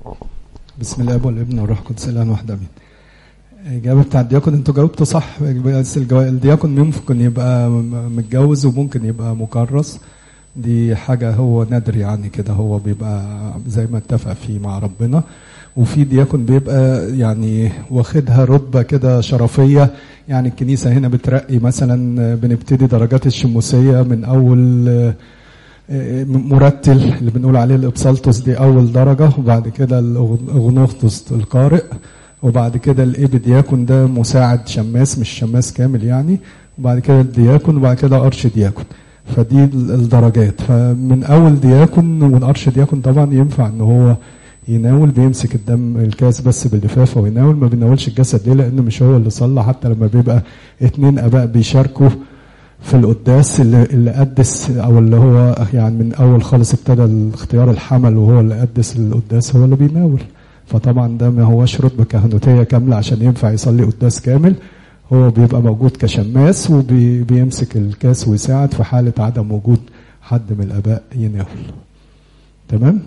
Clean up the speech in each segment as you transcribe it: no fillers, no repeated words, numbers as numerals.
بسم الله والابن والروح القدس الان واحد امين. الإجابة بتاع الدياكون انتوا جاوبتوا صح، بس الدياكون ممكن يبقى متجوز وممكن يبقى مكرس، دي حاجة هو نادر يعني كده، هو بيبقى زي ما اتفق فيه مع ربنا. وفي دياكون بيبقى يعني واخدها رتبة كده شرفية، يعني الكنيسة هنا بترقي مثلا، بنبتدي درجات الشموسية من أول مرتل اللي بنقول عليه الابسالتوس دي أول درجة، وبعد كده الأغنوخطس القارئ، وبعد كده الإبدياكون ده مساعد شماس مش شماس كامل يعني، وبعد كده الدياكون، وبعد كده أرش دياكون. فدي الدرجات. فمن أول دياكون والأرش دياكون طبعا ينفع إن هو يناول، بيمسك الدم الكاس بس باللفافة ويناول، ما بيناولش الجسد ليه؟ لأنه مش هو اللي صلى. حتى لما بيبقى 2 آباء بيشاركوا في القداس، اللي قدس أو اللي هو يعني من أول خالص ابتدى اختيار الحمل وهو اللي قدس القداس هو اللي بيناول. فطبعا ده ما هوش رتبة كهنوتية كاملة عشان ينفع يصلي قداس كامل، هو بيبقى موجود كشماس وبيمسك الكاس ويساعد في حالة عدم وجود حد من الآباء يناول. تمام؟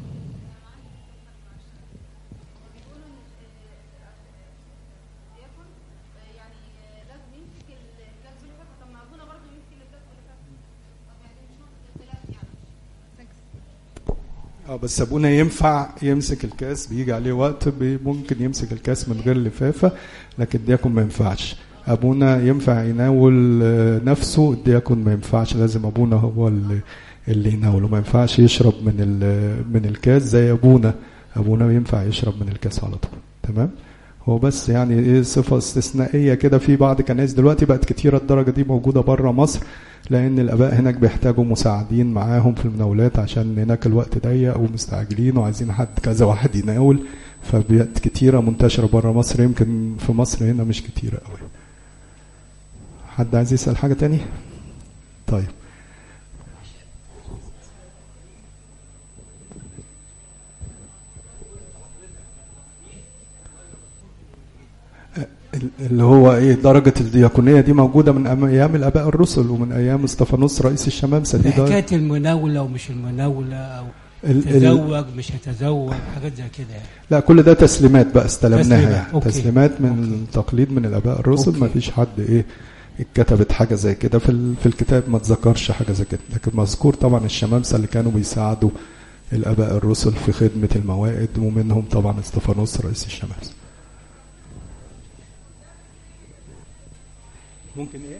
بس ابونا ينفع يمسك الكاس، بيجي عليه وقت ممكن يمسك الكاس من غير لفافه، لكن الدياكون ما ينفعش. ابونا ينفع يناول نفسه، الدياكون ما ينفعش، لازم ابونا هو اللي يناوله، ما ينفعش يشرب من الكاس زي ابونا ينفع يشرب من الكاس على طول. تمام؟ هو بس يعني ايه صفه استثنائيه كده في بعض كنائس دلوقتي بقت كتيره، الدرجه دي موجوده بره مصر، لأن الآباء هناك بيحتاجوا مساعدين معاهم في المناولات عشان هناك الوقت ضيق ومستعجلين وعايزين حد كذا واحد يناول، فبيئات كتيرة منتشرة برا مصر، يمكن في مصر هنا مش كتيرة قوي. حد عايز يسأل حاجة تاني؟ طيب اللي هو ايه درجة الدياكونية دي موجودة من ايام الاباء الرسل ومن ايام استفانوس رئيس الشمامسة. دي حكاية المناولة ومش المناولة او تزوج مش هتزوج حاجات زي كده يعني. لا كل ده تسليمات بقى استلمناها يعني. تسليمات من التقليد من الاباء الرسل. ما فيش حد ايه اتكتبت حاجة زي كده في الكتاب، ما تذكرش حاجة زي كده، لكن مذكور طبعا الشمامسة اللي كانوا بيساعدوا الاباء الرسل في خدمة الموائد، ومنهم طبعا استفانوس رئيس الشمامسة. ممكن ايه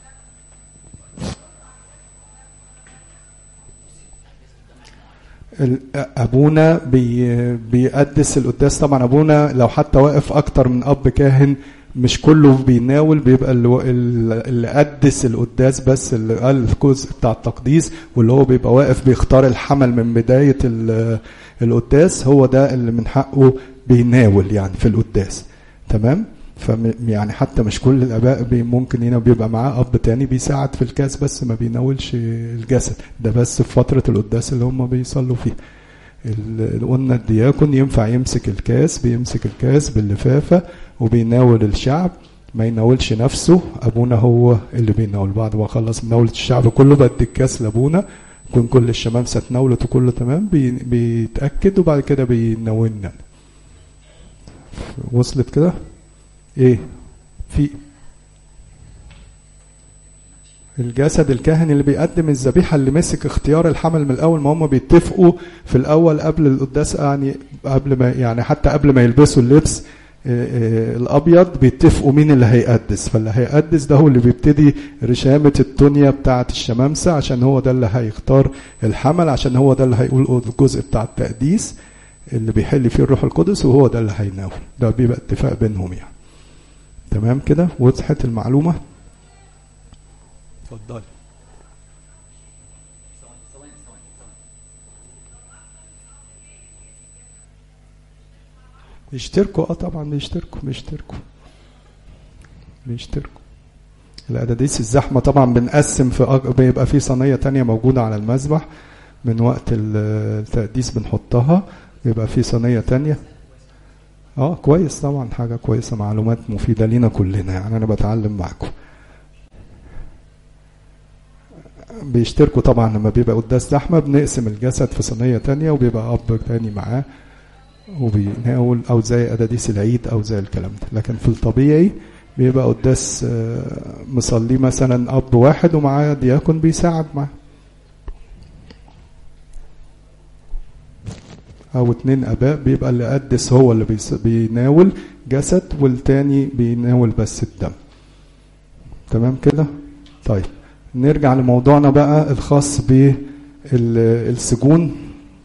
ابونا بيقدس القداس. طبعا ابونا لو حتى واقف اكتر من اب كاهن مش كله بيناول، بيبقى اللي قدس القداس بس اللي قال الجزء بتاع التقديس، واللي هو بيبقى واقف بيختار الحمل من بداية القداس، هو ده اللي من حقه بيناول يعني في القداس. تمام؟ يعني حتى مش كل الاباء ممكن هنا بيبقى معاه اب تاني بيساعد في الكاس بس ما بيناولش الجسد ده، بس في فترة القداس اللي هم بيصلوا فيه. قلنا الدياكون ينفع يمسك الكاس، بيمسك الكاس باللفافة وبيناول الشعب، ما يناولش نفسه، ابونا هو اللي بيناول. بعد ما خلص مناولة الشعب كله بدي الكاس لابونا، يكون كل الشمامسة اتناولت وكله تمام، بيتأكد وبعد كده بيناولنا. وصلت كده؟ ايه في الجسد الكاهن اللي بيقدم الذبيحه اللي مسك اختيار الحمل من الاول، ما هم بيتفقوا في الاول قبل القداس يعني، قبل ما يعني حتى قبل ما يلبسوا اللبس الابيض بيتفقوا مين اللي هيقدس. فاللي هيقدس ده هو اللي بيبتدي رشامه التونيا بتاعه الشمامسه، عشان هو ده اللي هيختار الحمل، عشان هو ده اللي هيقول الجزء بتاع التقديس اللي بيحل فيه الروح القدس، وهو ده اللي هيناول. ده بيبقى اتفاق بينهم يعني. تمام كده؟ وضحت المعلومة؟ اتفضلي. بيشتركوا طبعا بيشتركوا القداديس الزحمة طبعا بنقسم بيبقى في صينية تانية موجودة على المذبح من وقت التقديس بنحطها، بيبقى في صينية تانية. كويس طبعا، حاجة كويسة، معلومات مفيدة لينا كلنا يعني، أنا بتعلم معكم. بيشتركوا طبعا لما بيبقى قداس زحمة، بنقسم الجسد في صينية تانية وبيبقى أب تاني معاه وبيناول، او زي قداديس العيد او زي الكلام ده. لكن في الطبيعي بيبقى قداس مصلي مثلا اب واحد ومعاه دياكون بيساعد معاه، او 2 اباء، بيبقى اللي قدس هو اللي بيناول جسد والتاني بيناول بس الدم. تمام كده؟ طيب نرجع لموضوعنا بقى الخاص بالسجون.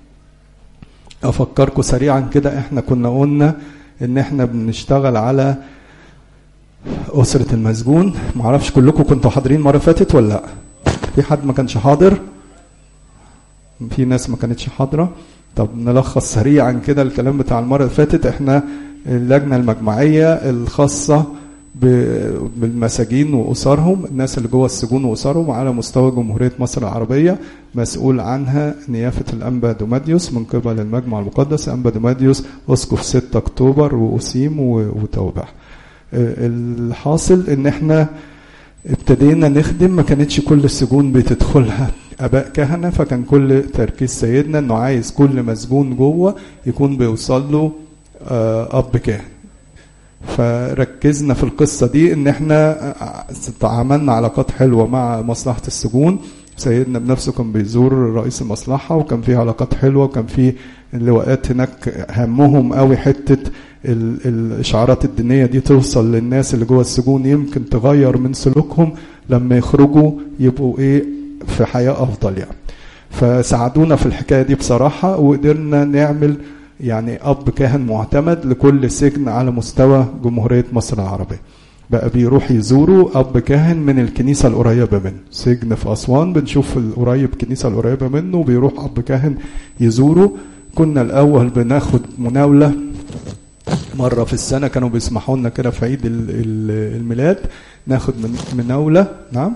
افكركم سريعا كده، احنا كنا قلنا ان احنا بنشتغل على أسرة المسجون. معرفش كلكم كنتوا حاضرين مرة فاتت ولا لا؟ في حد ما كانش حاضر؟ في ناس ما كانتش حاضرة. طب نلخص سريعا كده الكلام بتاع المرة اللي فاتت. احنا اللجنة المجمعية الخاصة بالمساجين وأسرهم، الناس اللي جوه السجون وأسرهم على مستوى جمهورية مصر العربية، مسؤول عنها نيافة الأنبا دوماديوس من قبل المجمع المقدس. أنبا دوماديوس أسقف 6 أكتوبر وأسيم وتوبع. الحاصل ان احنا ابتدينا نخدم، ما كانتش كل السجون بتدخلها اباء كهنه، فكان كل تركيز سيدنا انه عايز كل مسجون جوه يكون بيوصل له اب كاهن. فركزنا في القصه دي ان احنا عملنا علاقات حلوه مع مصلحه السجون. سيدنا بنفسه كان بيزور رئيس المصلحه، وكان فيه علاقات حلوه، وكان فيه اللواءات هناك همهم قوي حته الاشعارات الدينيه دي توصل للناس اللي جوه السجون، يمكن تغير من سلوكهم لما يخرجوا يبقوا في حياه افضل يعني. فساعدونا في الحكايه دي بصراحه، وقدرنا نعمل يعني اب كاهن معتمد لكل سجن على مستوى جمهوريه مصر العربيه. بقى بيروح يزوروا اب كاهن من الكنيسه القريبه منه. سجن في اسوان بنشوف القريب الكنيسه القريبه منه وبيروح اب كاهن يزوره. كنا الاول بناخد مناوله مرة في السنة، كانوا بيسمحوا لنا كده في عيد الميلاد ناخد مناولة. نعم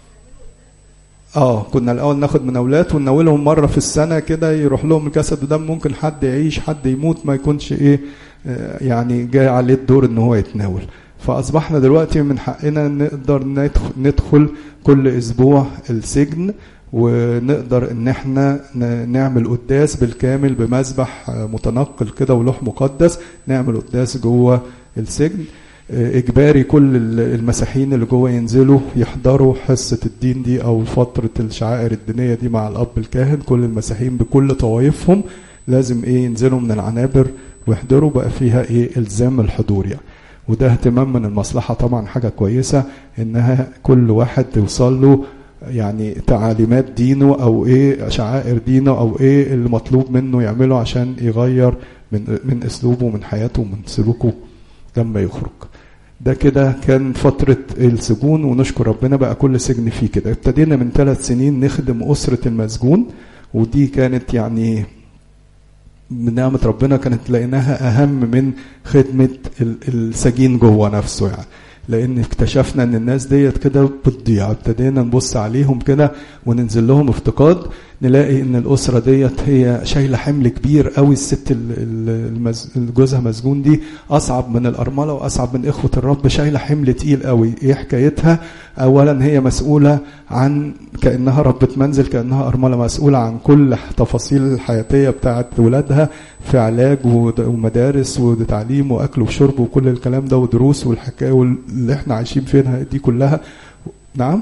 كنا الأول ناخد مناولات ونناولهم مرة في السنة كده، يروح لهم الجسد ودم. ممكن حد يعيش حد يموت، ما يكونش يعني جاي عليه الدور ان هو يتناول. فأصبحنا دلوقتي من حقنا نقدر ندخل كل أسبوع السجن، ونقدر ان احنا نعمل قداس بالكامل بمذبح متنقل كده ولوح مقدس، نعمل قداس جوه السجن. اجباري كل المسيحيين اللي جوه ينزلوا يحضروا حصة الدين دي او فترة الشعائر الدينية دي مع الاب الكاهن. كل المسيحيين بكل طوائفهم لازم ينزلوا من العنابر ويحضروا. بقى فيها الزام الحضور يعني، وده اهتمام من المصلحة طبعا، حاجة كويسة انها كل واحد توصل له يعني تعاليمات دينه او شعائر دينه او اللي مطلوب منه يعمله عشان يغير من اسلوبه ومن حياته ومن سلوكه لما يخرج. ده كده كان فترة السجون، ونشكر ربنا بقى كل سجن فيه كده. ابتدينا من 3 سنين نخدم أسرة المسجون، ودي كانت يعني من نعمة ربنا، كانت لقيناها أهم من خدمة السجين جوه نفسه يعني. لان اكتشفنا ان الناس ديت كده بتضيع. ابتدينا نبص عليهم كده وننزل لهم افتقاد، نلاقي ان الاسره ديت هي شايله حمل كبير قوي. الست جوزها مسجون دي اصعب من الارمله واصعب من اخوه الرب، شايله حمل تقيل قوي. ايه حكايتها؟ اولا هي مسؤوله عن كانها ربة منزل، كانها ارمله، مسؤوله عن كل تفاصيل الحياتيه بتاعه ولادها في علاج ومدارس وتعليم واكل وشرب وكل الكلام ده ودروس والحكايه اللي احنا عايشين فيها دي كلها. نعم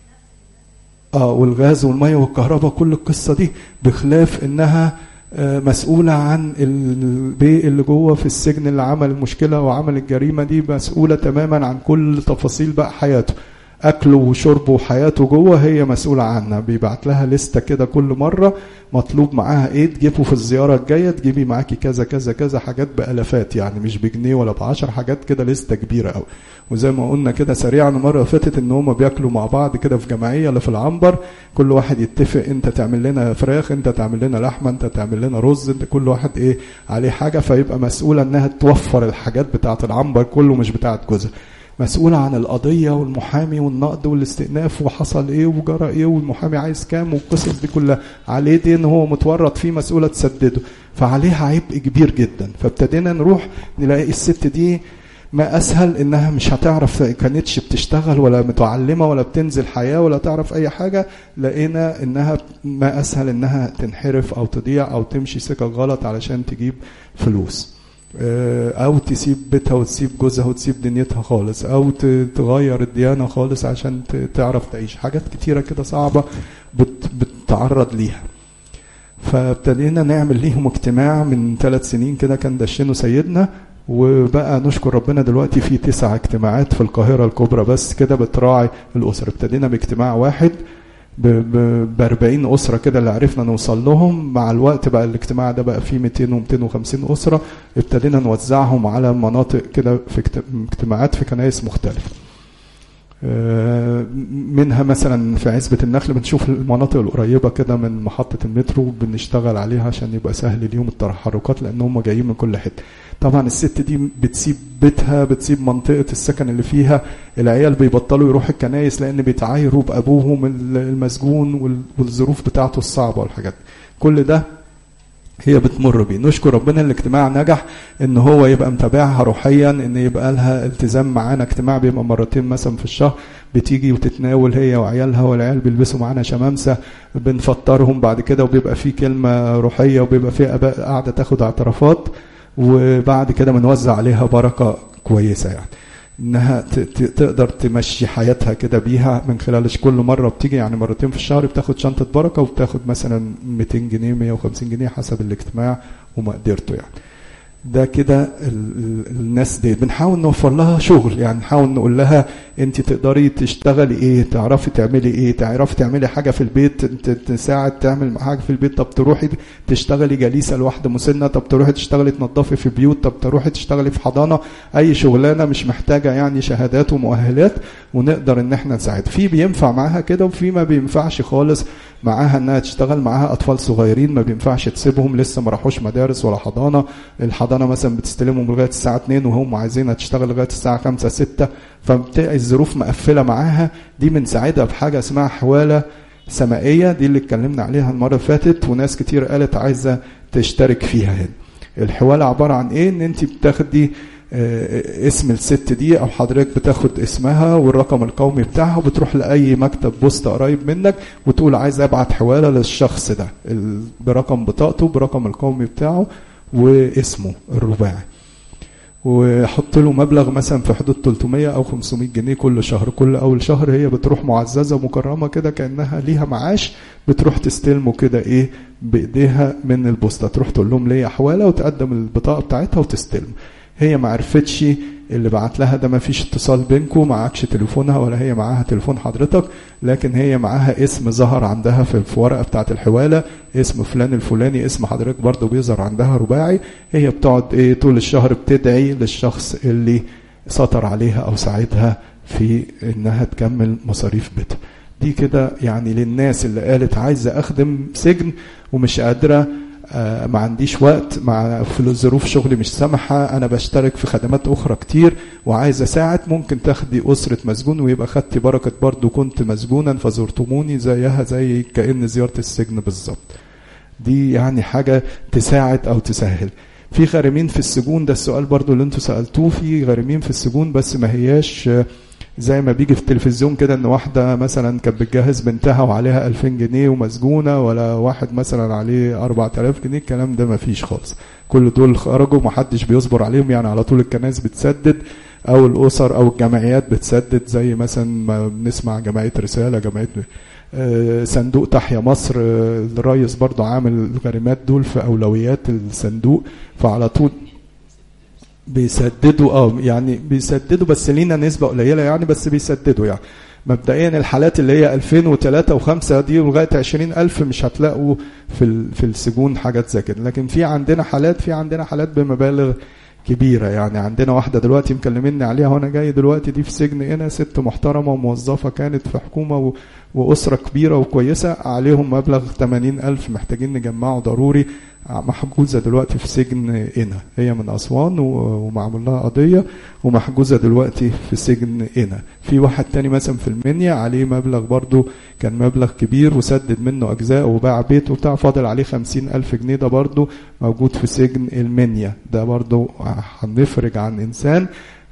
والغاز والميه والكهرباء، كل القصه دي، بخلاف انها مسؤوله عن البيئه اللي جوه في السجن اللي عمل المشكله وعمل الجريمه دي، مسؤوله تماما عن كل تفاصيل بقى حياته، اكله وشربه وحياته جوه هي مسؤوله عنها. بيبعت لها لسته كده كل مره مطلوب معاها تجيبه في الزياره الجايه، تجيبي معاكي كذا كذا كذا، حاجات بالافات يعني، مش بجنيه ولا ب10 حاجات كده، لسته كبيره قوي. وزي ما قلنا كده سريعا مره فاتت ان هم بياكلوا مع بعض كده في جمعيه ولا في العنبر، كل واحد يتفق انت تعمل لنا فراخ، انت تعمل لنا لحمه، انت تعمل لنا رز، انت كل واحد عليه حاجه، فيبقى مسؤوله انها توفر الحاجات بتاعه العنبر كله مش بتاعه جوزها. مسؤولة عن القضية والمحامي والنقد والاستئناف وحصل وجرى والمحامي عايز كام والقصص دي كلها، عليه دين هو متورط فيه، مسؤولة تسدده، فعليها عبء كبير جدا. فابتدينا نروح نلاقي الست دي ما أسهل إنها مش هتعرف، كانتش بتشتغل ولا متعلمة ولا بتنزل حياة ولا تعرف أي حاجة، لقينا إنها ما أسهل إنها تنحرف أو تضيع أو تمشي سكة غلط علشان تجيب فلوس، أو تسيب بيتها وتسيب جوزها وتسيب دنيتها خالص، أو تغير الديانة خالص عشان تعرف تعيش. حاجات كتيرة كده صعبة بتتعرض ليها. فابتدينا نعمل ليهم اجتماع من 3 سنين كده، كان دشنه سيدنا، وبقى نشكر ربنا دلوقتي في 9 اجتماعات في القاهرة الكبرى بس كده بتراعي الأسرة. ابتدينا باجتماع واحد ب40 أسرة كده اللي عرفنا نوصل لهم. مع الوقت بقى الاجتماع ده بقى فيه 200 و250 أسرة، ابتدينا نوزعهم على مناطق كده في اجتماعات في كنائس مختلفة. منها مثلا في عزبة النخل بنشوف المناطق القريبة كده من محطة المترو بنشتغل عليها عشان يبقى سهل اليوم التحركات، لأن هم جايين من كل حتة. طبعا الست دي بتسيب بيتها، بتسيب منطقة السكن اللي فيها، العيال بيبطلوا يروحوا الكنائس لأن بيتعايروا بأبوهم المسجون والظروف بتاعته الصعبة والحاجات. كل ده هي بتمر بيه. نشكر ربنا الاجتماع نجح ان هو يبقى متابعها روحيا، ان يبقى لها التزام معانا. اجتماع بيبقى مرتين مثلا في الشهر، بتيجي وتتناول هي وعيالها، والعيال بيلبسوا معانا شمامسة بنفطرهم بعد كده، وبيبقى فيه كلمة روحية، وبيبقى فيه اباء قاعدة تاخد اعترافات، وبعد كده بنوزع عليها بركة كويسة، يعني انها تقدر تمشي حياتها كده بيها من خلال كل مرة بتيجي، يعني مرتين في الشهر بتاخد شنطة بركة، وبتاخد مثلا 200 جنيه 150 جنيه حسب الاجتماع ومقدرته. يعني ده كده الناس دي بنحاول نوفر لها شغل، يعني نحاول نقول لها انت تقدري تشتغلي ايه، تعرفي تعملي ايه، تعرفي تعملي حاجة في البيت، تساعد تعمل حاجة في البيت، طب تروحي تشتغلي جليسة لواحدة مسنة، طب تروحي تشتغلي تنظفي في بيوت، طب تروحي تشتغلي في حضانة، اي شغلانة مش محتاجة يعني شهادات ومؤهلات، ونقدر ان احنا نساعد. في بينفع معاها كده، وفي ما بينفعش خالص معاها انها تشتغل. معاها اطفال صغيرين ما بينفعش تسيبهم لسه ما راحوش مدارس ولا حضانة، الحضانة مثلا بتستلمهم لغاية الساعة 2 وهم عايزينها تشتغل لغاية الساعة 5 6، فبتلاقي الظروف مقفلة معاها. دي بنساعدها بحاجة اسمها حوالة سمائية، دي اللي اتكلمنا عليها المرة اللي فاتت، وناس كتير قالت عايزة تشترك فيها هنا. الحوالة عبارة عن ايه؟ ان انت بتاخدي اسم الست دي، او حضرتك بتاخد اسمها والرقم القومي بتاعها، وبتروح لاي مكتب بوسطة قريب منك وتقول عايز ابعت حوالة للشخص ده برقم بطاقته برقم القومي بتاعه واسمه الرباعي، وحط له مبلغ مثلا في حدود 300 او 500 جنيه كل شهر. كل اول شهر هي بتروح معززة مكرمة كده كأنها ليها معاش، بتروح تستلمه كده ايه بايديها من البوسطة، تروح تقول لهم ليا حوالة وتقدم البطاقة بتاعتها وتستلم. هي ما عرفتش اللي بعت لها ده، ما فيش اتصال بينكم، معكش تليفونها ولا هي معاها تليفون حضرتك، لكن هي معاها اسم ظهر عندها في الورقة بتاعة الحوالة، اسم فلان الفلاني، اسم حضرتك برضو بيظهر عندها رباعي. هي بتقعد ايه طول الشهر بتدعي للشخص اللي سطر عليها او ساعدها في انها تكمل مصاريف بيتها. دي كده يعني للناس اللي قالت عايزة اخدم سجن ومش قادرة، ما عنديش وقت، مع في الظروف شغلي مش سامحة، انا بشترك في خدمات اخرى كتير وعايز اساعد. ممكن تاخدي اسرة مسجون ويبقى خدتي بركة برضو كنت مسجونا فزرتموني، زيها زي كأن زيارة السجن بالظبط. دي يعني حاجة تساعد او تسهل. في غارمين في السجون، ده السؤال برضو اللي انتوا سألتوه، في غارمين في السجون بس ما هياش زي ما بيجي في التلفزيون كده ان واحدة مثلا كانت بتجهز بنتها وعليها 2000 جنيه ومسجونة، ولا واحد مثلا عليه 4000 جنيه، الكلام ده ما فيش خالص. كل دول خرجوا، محدش بيصبر عليهم، يعني على طول الكنائس بتسدد او الاسر او الجمعيات بتسدد، زي مثلا ما بنسمع جمعية رسالة، جمعية صندوق تحيا مصر، الرئيس برضو عامل الغارمات دول في اولويات الصندوق، فعلى طول بيسددوا. يعني بيسددوا بس لينا نسبة قليلة يعني، بس بيسددوا. يعني مبدئيا الحالات اللي هي 2003 و5 دي لغاية 20,000 مش هتلاقوا في السجون حاجات زي كده، لكن في عندنا حالات بمبالغ كبيرة. يعني عندنا واحدة دلوقتي مكلميني عليها وانا جاي دلوقتي، دي في سجن هنا، ست محترمة وموظفة كانت في حكومة وأسرة كبيرة وكويسة، عليهم مبلغ 80,000 محتاجين نجمعه ضروري، محجوزة دلوقتي في سجن هنا. هي من أسوان ومعمول لها قضية ومحجوزة دلوقتي في سجن هنا. في واحد تاني مثلا في المنيا عليه مبلغ برضو كان مبلغ كبير وسدد منه أجزاء وباع بيت وبتاع، فاضل عليه 50,000 جنيه، ده برضو موجود في سجن المنيا. ده برضو هنفرج عن إنسان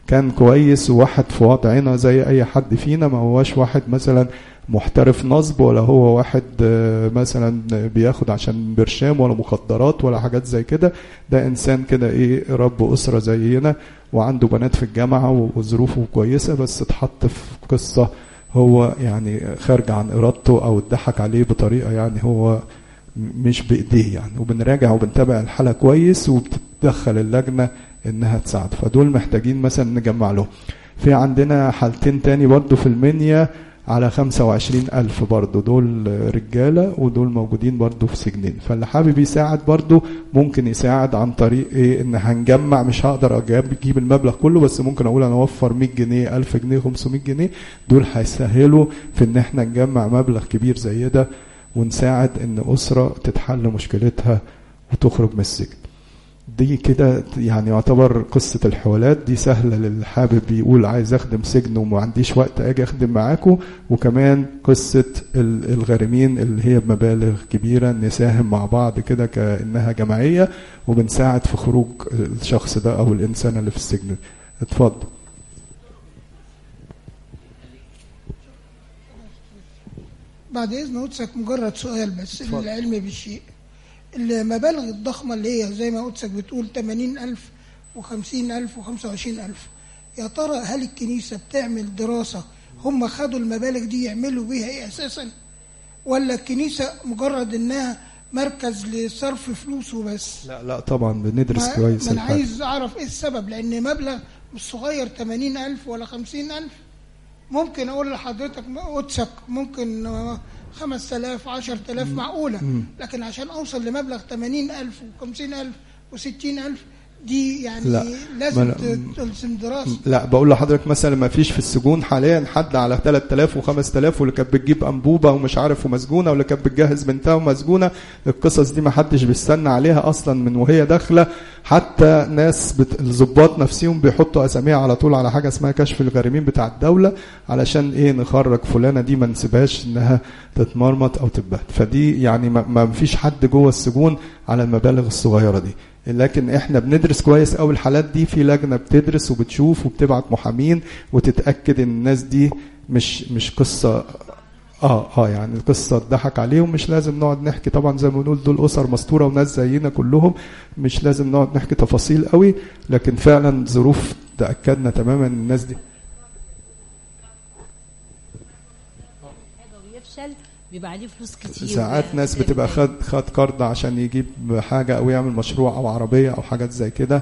كان كويس وواحد في وضعنا زي اي حد فينا، ما هواش واحد مثلا محترف نصب، ولا هو واحد مثلا بياخد عشان برشام ولا مخدرات ولا حاجات زي كده. ده انسان كده ايه رب اسره زينا وعنده بنات في الجامعه وظروفه كويسه، بس اتحط في قصه هو يعني خارج عن ارادته او اتضحك عليه بطريقه يعني هو مش بايديه يعني. وبنراجع وبنتابع الحاله كويس وبتتدخل اللجنه انها تساعد. فدول محتاجين مثلا نجمع له. في عندنا حالتين تاني برضو في المنيا على 25,000 برضو، دول رجالة ودول موجودين برضو في سجنين. فاللي حابب يساعد برضو ممكن يساعد عن طريق ايه، ان هنجمع، مش هقدر اجيب المبلغ كله، بس ممكن اقول انا اوفر 100 جنيه 1000 جنيه 500 جنيه، دول هيسهلوا في ان احنا نجمع مبلغ كبير زي ده ونساعد ان اسرة تتحل مشكلتها وتخرج من السجن. دي كده يعني يعتبر قصة الحوالات دي سهلة للي حابب يقول عايز اخدم سجن وما عنديش وقت اجي اخدم معاكم. وكمان قصة الغارمين اللي هي بمبالغ كبيرة نساهم مع بعض كده كأنها جماعية وبنساعد في خروج الشخص ده او الانسان اللي في السجن. اتفضل. بعد إذن قدسك مجرد سؤال بس للعلم بالشيء. المبالغ الضخمة اللي هي زي ما قدسك بتقول 80,000 و50,000 و25,000، يا ترى هل الكنيسة بتعمل دراسة هم خدوا المبالغ دي يعملوا بيها ايه أساسا، ولا الكنيسة مجرد انها مركز لصرف فلوس وبس؟ لا طبعا بندرس كويس. أنا عايز أعرف ايه السبب، لأن مبلغ مش صغير 80,000 ولا 50,000. ممكن أقول لحضرتك قدسك ممكن 5,000 10,000 معقولة، لكن عشان أوصل لمبلغ 80,000 و50,000 و60,000 دي يعني لازم تلزم دراسة. لا بقول لحضرتك مثلا ما فيش في السجون حاليا حد على 3,000 و5,000 واللي كانت بتجيب أنبوبة ومش عارف ومسجونة، واللي كانت بتجهز بنتها ومسجونة. القصص دي ما حدش بيستنى عليها أصلا من وهي داخلة. حتى ناس الضباط نفسهم بيحطوا أساميها على طول على حاجة اسمها كشف الغارمين بتاع الدولة، علشان ايه نخرج فلانة دي ما نسيبهاش انها تتمرمط او تبهت. فدي يعني ما فيش حد جوه السجون على المبالغ الصغيرة دي. لكن احنا بندرس كويس قوي الحالات دي، في لجنة بتدرس وبتشوف وبتبعت محامين وتتأكد ان الناس دي مش قصة يعني القصة اتضحك عليهم. مش لازم نقعد نحكي طبعا زي ما بنقول دول أسر مستورة وناس زينا كلهم، مش لازم نقعد نحكي تفاصيل قوي، لكن فعلا ظروف تأكدنا تماما الناس دي بيبقى عليه فلوس كتير. ساعات ناس بتبقى خد قرض عشان يجيب حاجة او يعمل مشروع او عربية او حاجات زي كده.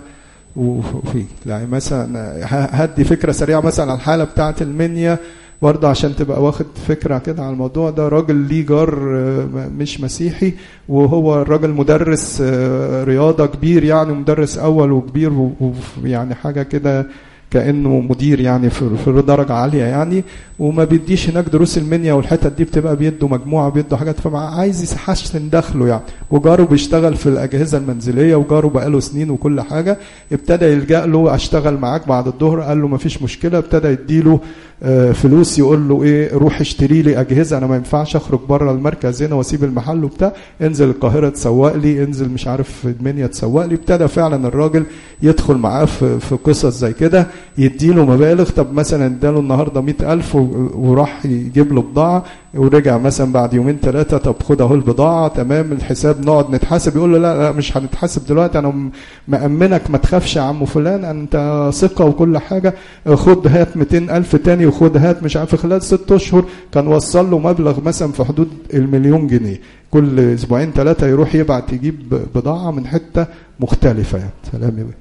وفي يعني مثلا هدي فكرة سريعة مثلا على الحالة بتاعة المنيا برضه عشان تبقى واخد فكرة كده على الموضوع ده. راجل ليه جار مش مسيحي، وهو الراجل مدرس رياضة كبير يعني، مدرس أول وكبير ويعني حاجة كده كأنه مدير يعني في درجة عالية يعني، وما بيديش هناك دروس المنيا والحتت دي، بتبقى بيدوا مجموعة بيدوا حاجات، فعايز يحسن دخله يعني. وجاره بيشتغل في الأجهزة المنزلية وجاره بقاله سنين وكل حاجة. ابتدى يلجأ له أشتغل معاك بعد الظهر، قال له ما فيش مشكلة. ابتدى يديله فلوس، يقول له ايه روح اشتري لي أجهزة، أنا ما ينفعش أخرج بره المركز هنا واسيب المحل وبتاع، انزل القاهرة تسوق لي، انزل مش عارف في المنيا تسوق لي. ابتدى فعلا الراجل يدخل معاه في قصص زي كده، يديله مبالغ. طب مثلا اداله النهاردة 100,000 وراح يجيب له بضاعة، ورجع مثلا بعد يومين 3 طب خد اهو البضاعة تمام الحساب نقعد نتحاسب. يقول له لا مش هنتحاسب دلوقتي، انا مأمنك ما تخافش يا عم فلان، انت ثقة وكل حاجة، خد هات 200,000 تاني وخد هات مش عارف. خلال 6 أشهر كان وصل له مبلغ مثلا في حدود 1,000,000 جنيه. كل اسبوعين 3 يروح يبعت يجيب بضاعة من حتة مختلفة يعني. سلام يا بيه.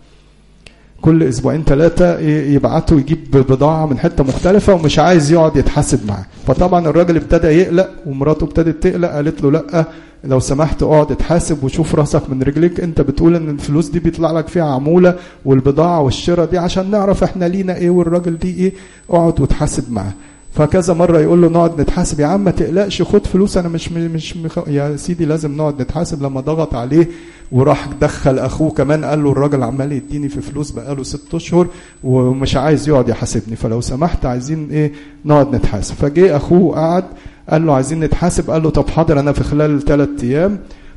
كل اسبوعين 3 يبعتوا يجيب بضاعة من حتة مختلفة ومش عايز يقعد يتحاسب معاه. فطبعا الراجل ابتدى يقلق ومراته ابتدت تقلق، قالت له لا لو سمحت اقعد اتحاسب وشوف راسك من رجليك، انت بتقول ان الفلوس دي بيطلع لك فيها عمولة والبضاعة والشراء دي عشان نعرف احنا لينا ايه والراجل دي ايه، اقعد وتحاسب معاه. فكذا مرة يقول له نقعد نتحاسب يا عم ما تقلقش خد فلوس انا مش يا سيدي لازم نقعد نتحاسب. لما ضغط عليه وراح دخل اخوه كمان، قال له الراجل عمال يديني في فلوس بقاله 6 أشهر ومش عايز يقعد يحاسبني، فلو سمحت عايزين ايه نقعد نتحاسب. فجاء اخوه قعد قال له عايزين نتحاسب، قال له طب حاضر انا في خلال 3 أيام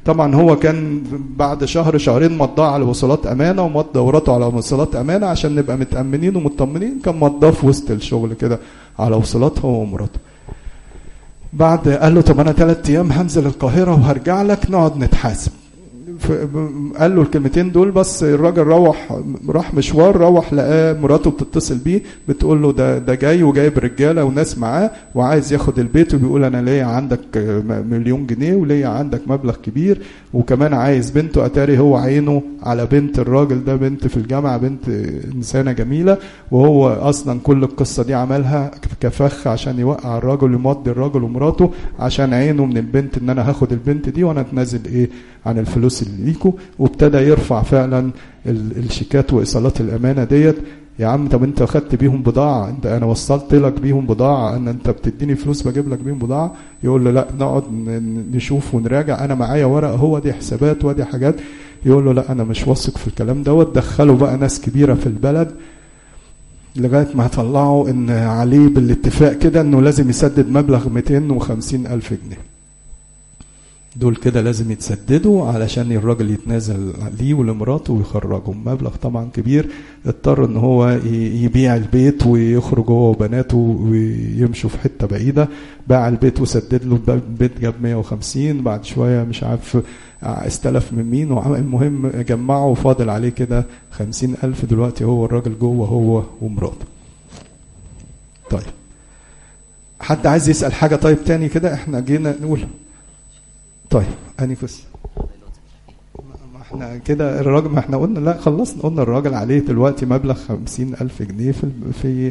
طبعا هو كان بعد شهر شهرين مضاه على وصولات امانه ومضى دوراته على وصولات امانه عشان نبقى متامنين ومطمنين. كان مضاه في وسط الشغل كده على وصولات هو ومراته. بعد قال له طب انا 3 ايام هنزل القاهره وهرجع لك نقعد نتحاسب. قال له الكلمتين دول بس. الراجل راح مشوار، روح لقاه مراته بتتصل بيه بتقول له ده جاي وجايب رجاله وناس معاه وعايز ياخد البيت، وبيقول انا ليا عندك 1,000,000 جنيه وليا عندك مبلغ كبير وكمان عايز بنته. اتاري هو عينه على بنت الراجل ده، بنت في الجامعه، بنت انسانه جميله، وهو اصلا كل القصه دي عملها كفخ عشان يوقع الراجل يمضي الراجل ومراته عشان عينه من البنت ان انا هاخد البنت دي وانا اتنازل عن الفلوس اللي ليكوا. وابتدى يرفع فعلا الشيكات وايصالات الامانه ديت. يا عم طب انت اخدت بيهم بضاعه، انا وصلت لك بيهم بضاعه، ان انت بتديني فلوس بجيب لك بيهم بضاعه. يقول له لا نقعد نشوف ونراجع، انا معايا ورق هو دي حسابات ودي حاجات. يقول له لا انا مش واثق في الكلام دوت. دخلوا بقى ناس كبيره في البلد لغايه ما طلعوا ان عليه بالاتفاق كده انه لازم يسدد مبلغ 250,000 جنيه. دول كده لازم يتسددوا علشان الراجل يتنازل ليه ولمراته ويخرجهم. مبلغ طبعا كبير. اضطر ان هو يبيع البيت ويخرج هو وبناته ويمشوا في حته بعيده. باع البيت وسدد له البيت، جاب 150. بعد شويه مش عارف استلف من مين، المهم جمعه وفاضل عليه كده 50,000. دلوقتي هو الراجل جوه هو ومراته. طيب حد عايز يسأل حاجه؟ طيب تاني كده احنا جينا نقول طيب انيكوس ما احنا كده الراجل، ما احنا قلنا لا خلصنا، قلنا الراجل عليه دلوقتي مبلغ 50,000 جنيه في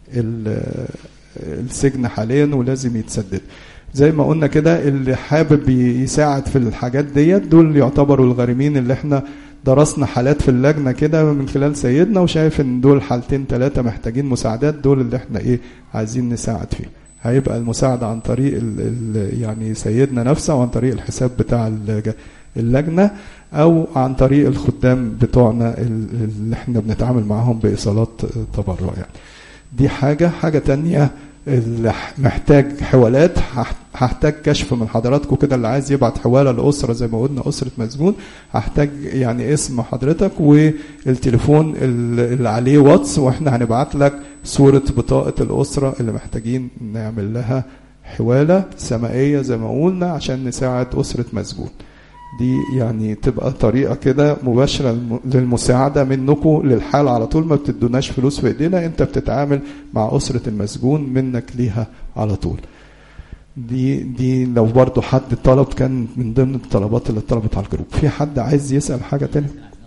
السجن حاليا ولازم يتسدد. زي ما قلنا كده اللي حابب يساعد في الحاجات ديت دول يعتبروا الغارمين اللي احنا درسنا حالات في اللجنة كده من خلال سيدنا وشايف ان دول 2 3 محتاجين مساعدات. دول اللي احنا عايزين نساعد فيه. هيبقى المساعدة عن طريق يعني سيدنا نفسه وعن طريق الحساب بتاع اللجنة أو عن طريق الخدام بتوعنا اللي احنا بنتعامل معهم بإيصالات تبرع. يعني دي حاجة تانية. اللي محتاج حوالات هحتاج كشف من حضراتكم كده. اللي عايز يبعت حوالة لأسرة زي ما قلنا أسرة مسجون هحتاج يعني اسم حضرتك والتليفون اللي عليه واتس، واحنا هنبعت لك صورة بطاقة الأسرة اللي محتاجين نعمل لها حوالة سمائية زي ما قلنا عشان نساعد أسرة مسجون. دي يعني تبقى طريقة كده مباشرة للمساعدة منكم للحالة على طول. ما بتدوناش فلوس في ايدينا، انت بتتعامل مع أسرة المسجون منك ليها على طول. دي لو برضو حد طلب كان من ضمن الطلبات اللي طلبت على الجروب. في حد عايز يسأل حاجة تانية؟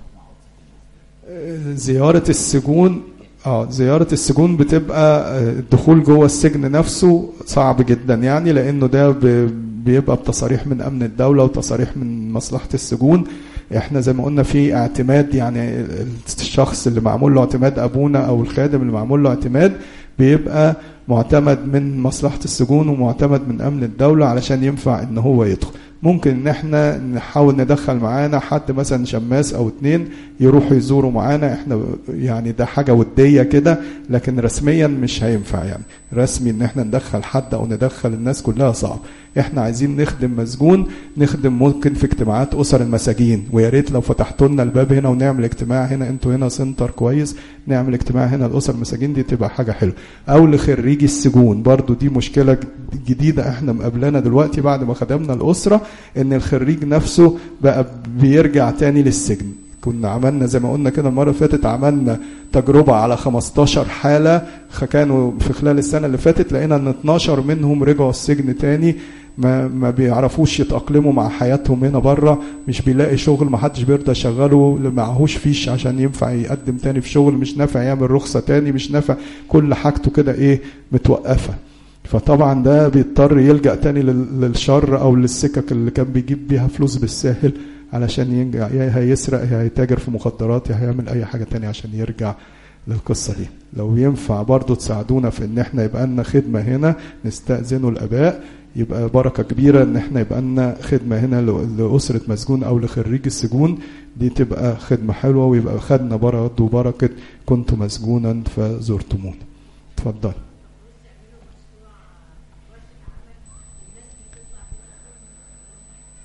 زيارة السجون. زيارة السجون بتبقى الدخول جوه السجن نفسه صعب جدا يعني، لانه ده بيبقى بتصاريح من امن الدولة وتصاريح من مصلحة السجون. احنا زي ما قلنا في اعتماد، يعني الشخص اللي معمول له اعتماد ابونا او الخادم اللي معمول له اعتماد بيبقى معتمد من مصلحة السجون ومعتمد من امن الدولة علشان ينفع ان هو يدخل. ممكن ان احنا نحاول ندخل معانا حد مثلا شماس او 2 يروحوا يزوروا معانا، احنا يعني ده حاجة ودية كده، لكن رسميا مش هينفع. يعني رسمي ان احنا ندخل حد او ندخل الناس كلها صعب. احنا عايزين نخدم مسجون، نخدم ممكن في اجتماعات اسر المساجين، ويا ريت لو فتحتوا لنا الباب هنا ونعمل اجتماع هنا، انتوا هنا سنتر كويس، نعمل اجتماع هنا لاسر المساجين، دي تبقى حاجة حلوة. او لخريجي السجون برضو، دي مشكلة جديدة احنا مقابلنا دلوقتي بعد ما خدمنا الاسرة، ان الخريج نفسه بقى بيرجع تاني للسجن. كنا عملنا زي ما قلنا كده المرة اللي فاتت، عملنا تجربة على 15 حالة كانوا في خلال السنة اللي فاتت، لقينا ان 12 منهم رجعوا السجن تاني، ما بيعرفوش يتأقلموا مع حياتهم هنا بره، مش بيلاقي شغل، ما حدش بيرضى يشغله، معهوش فيش عشان ينفع يقدم تاني في شغل، مش نافع يعمل رخصة تاني، مش نافع، كل حاجته كده متوقفة. فطبعا ده بيضطر يلجأ تاني للشر او للسكك اللي كان بيجيب بيها فلوس بالساهل علشان ينجح، يا هيسرق يا هيتاجر في مخدرات يا هيعمل اي حاجة تانية عشان يرجع للقصة دي. لو ينفع برضو تساعدونا في ان احنا يبقى لنا خدمة هنا، نستأذنوا الاباء، يبقى بركة كبيرة ان احنا يبقى لنا خدمة هنا لأسرة مسجون او لخريج السجون، دي تبقى خدمة حلوة، ويبقى خدنا برضو بركة كنت مسجونا فزرتمون. اتفضل.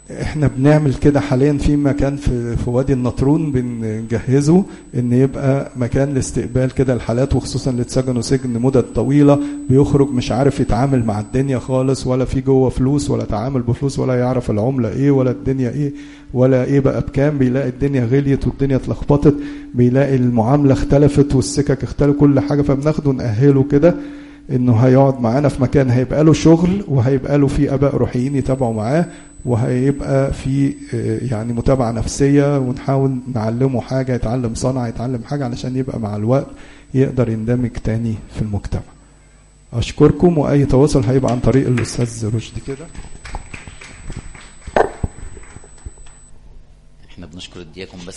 احنا بنعمل كده حاليا في مكان في وادي النطرون بنجهزه ان يبقى مكان لاستقبال كده الحالات، وخصوصا اللي اتسجنوا سجن مدة طويلة، بيخرج مش عارف يتعامل مع الدنيا خالص، ولا في جوه فلوس ولا تعامل بفلوس، ولا يعرف العملة ايه ولا الدنيا ايه ولا ايه بقى بكام. بيلاقي الدنيا غليت والدنيا اتلخبطت، بيلاقي المعاملة اختلفت والسكك اختلف كل حاجة. فبناخده نأهله كده انه هيقعد معانا في مكان هيبقى له شغل، وهيبقى له في اباء روحيين يتابعوا معاه، وهيبقى في يعني متابعة نفسية، ونحاول نعلمه حاجة، يتعلم صنعة، يتعلم حاجة علشان يبقى مع الوقت يقدر يندمج تاني في المجتمع. أشكركم، وأي تواصل هيبقى عن طريق الأستاذ رشدي كده. احنا بنشكر الدياكون بس